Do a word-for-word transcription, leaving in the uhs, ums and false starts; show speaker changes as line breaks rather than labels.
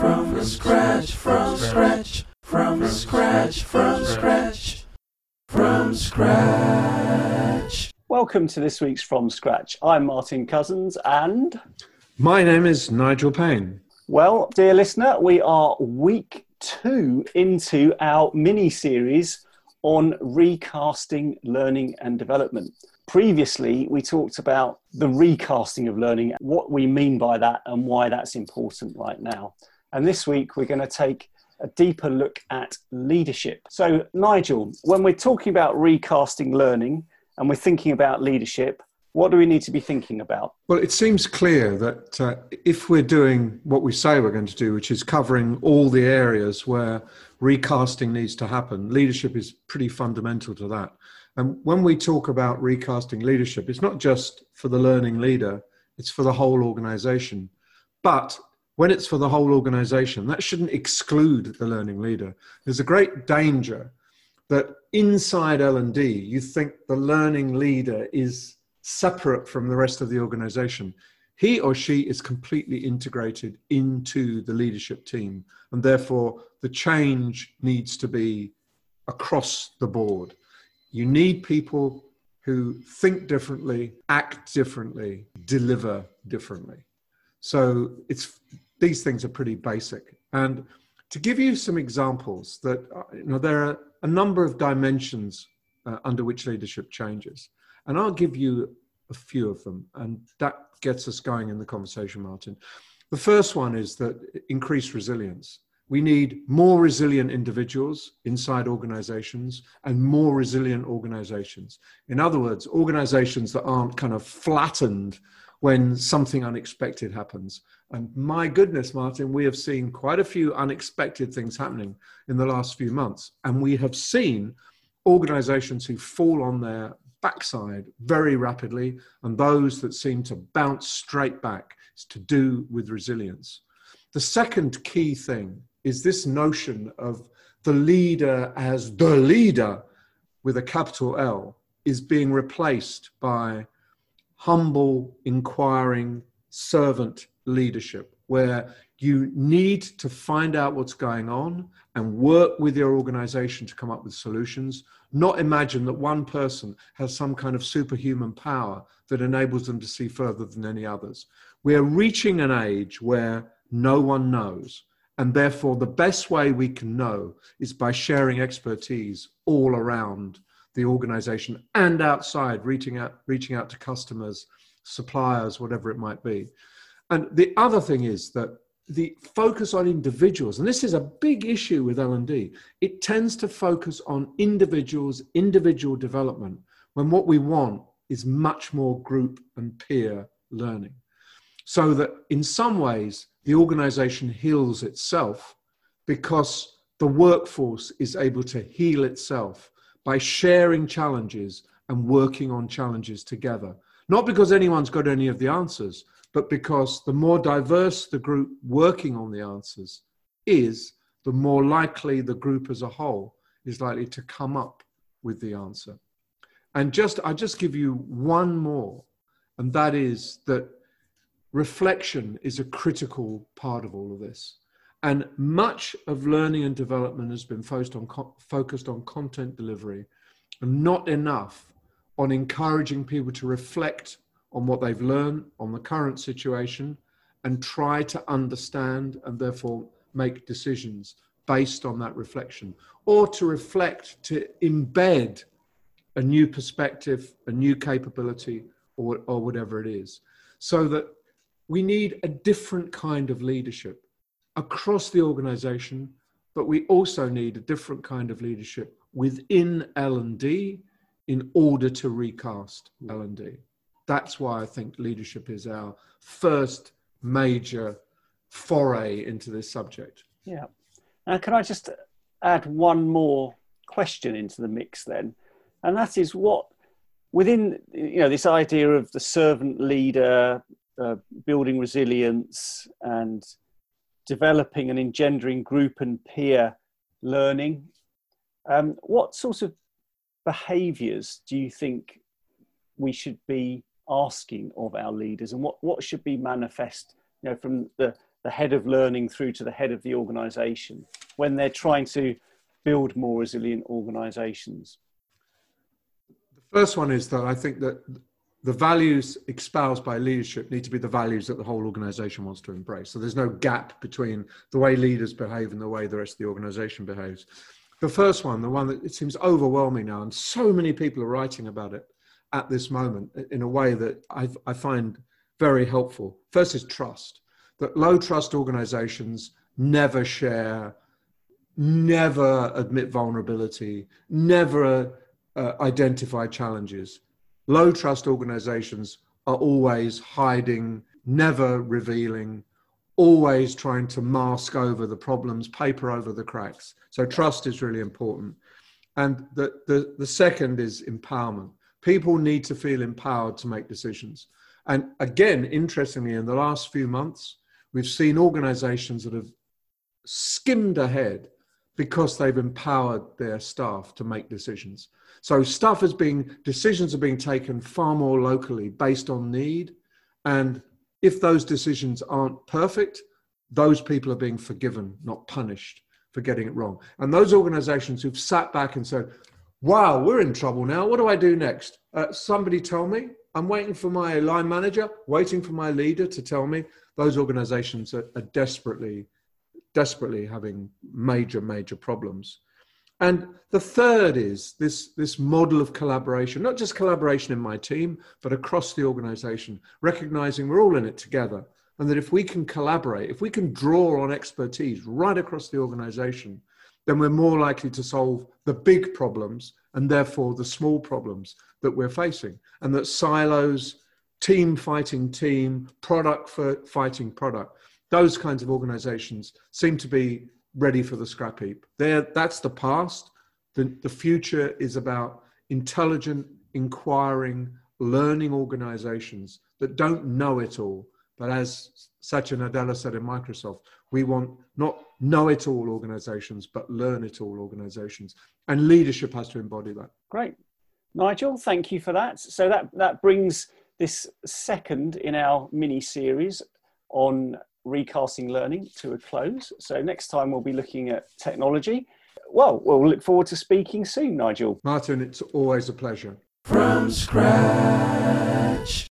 from scratch, from scratch, from scratch, from scratch, from scratch.
Welcome to this week's From Scratch. I'm Martin Cousins and...
My name is Nigel Payne.
Well, dear listener, we are week two into our mini-series on recasting learning and development. Previously, we talked about the recasting of learning, what we mean by that and why that's important right now. And this week, we're going to take a deeper look at leadership. So, Nigel, when we're talking about recasting learning and we're thinking about leadership, what do we need to be thinking about?
Well, it seems clear that uh, if we're doing what we say we're going to do, which is covering all the areas where recasting needs to happen, leadership is pretty fundamental to that. And when we talk about recasting leadership, it's not just for the learning leader, it's for the whole organization. But when it's for the whole organization, that shouldn't exclude the learning leader. There's a great danger that inside L and D, you think the learning leader is separate from the rest of the organization. He or she is completely integrated into the leadership team, and therefore the change needs to be across the board. You need people who think differently, act differently, deliver differently. So it's these things are pretty basic. And to give you some examples, that you know, there are a number of dimensions uh, under which leadership changes. And I'll give you a few of them, and that gets us going in the conversation, Martin. The first one is that increased resilience. We need more resilient individuals inside organizations and more resilient organizations. In other words, organizations that aren't kind of flattened when something unexpected happens. And my goodness, Martin, we have seen quite a few unexpected things happening in the last few months. And we have seen organizations who fall on their backside very rapidly, and those that seem to bounce straight back. Is to do with resilience. The second key thing is this notion of the leader as the leader with a capital L is being replaced by humble, inquiring, servant leadership, where you need to find out what's going on and work with your organization to come up with solutions, not imagine that one person has some kind of superhuman power that enables them to see further than any others. We're reaching an age where no one knows, and therefore the best way we can know is by sharing expertise all around the organization and outside, reaching out, reaching out to customers, suppliers, whatever it might be. And the other thing is that the focus on individuals, and this is a big issue with L and D, it tends to focus on individuals, individual development, when what we want is much more group and peer learning. So that in some ways, the organization heals itself because the workforce is able to heal itself by sharing challenges and working on challenges together. Not because anyone's got any of the answers, but because the more diverse the group working on the answers is, the more likely the group as a whole is likely to come up with the answer. And just, I'll just give you one more, and that is that reflection is a critical part of all of this. And much of learning and development has been focused on, focused on content delivery, and not enough on encouraging people to reflect on what they've learned, on the current situation, and try to understand and therefore make decisions based on that reflection, or to reflect, to embed a new perspective, a new capability, or, or whatever it is. So that we need a different kind of leadership across the organization, but we also need a different kind of leadership within L and D in order to recast L and D. That's why I think leadership is our first major foray into this subject.
Yeah. Now, can I just add one more question into the mix then? And that is what, within, you know, this idea of the servant leader, uh, building resilience and developing and engendering group and peer learning, um, what sorts of behaviours do you think we should be asking of our leaders, and what, what should be manifest, you know, from the, the head of learning through to the head of the organization when they're trying to build more resilient organizations?
The first one is that I think that the values espoused by leadership need to be the values that the whole organization wants to embrace. So there's no gap between the way leaders behave and the way the rest of the organization behaves. The first one, the one that it seems overwhelming now, and so many people are writing about it at this moment in a way that I, I find very helpful. First is trust. That low trust organizations never share, never admit vulnerability, never uh, identify challenges. Low trust organizations are always hiding, never revealing, always trying to mask over the problems, paper over the cracks. So trust is really important. And the, the, the second is empowerment. People need to feel empowered to make decisions. And again, interestingly, in the last few months, we've seen organizations that have skimmed ahead because they've empowered their staff to make decisions. So stuff is being, decisions are being taken far more locally based on need. And if those decisions aren't perfect, those people are being forgiven, not punished for getting it wrong. And those organizations who've sat back and said, wow, we're in trouble now. What do I do next? Uh, somebody tell me. I'm waiting for my line manager, waiting for my leader to tell me. Those organizations are, are desperately, desperately having major, major problems. And the third is this, this model of collaboration, not just collaboration in my team, but across the organization, recognizing we're all in it together. And that if we can collaborate, if we can draw on expertise right across the organization, then we're more likely to solve the big problems and therefore the small problems that we're facing. And that silos, team fighting team, product for fighting product, those kinds of organizations seem to be ready for the scrap heap. They're, that's the past. The, the future is about intelligent, inquiring, learning organizations that don't know it all. But as Satya Nadella said in Microsoft, we want not know-it-all organizations, but learn-it-all organizations. And leadership has to embody that.
Great. Nigel, thank you for that. So that, that brings this second in our mini-series on recasting learning to a close. So next time we'll be looking at technology. Well, we'll look forward to speaking soon, Nigel.
Martin, it's always a pleasure.
From scratch.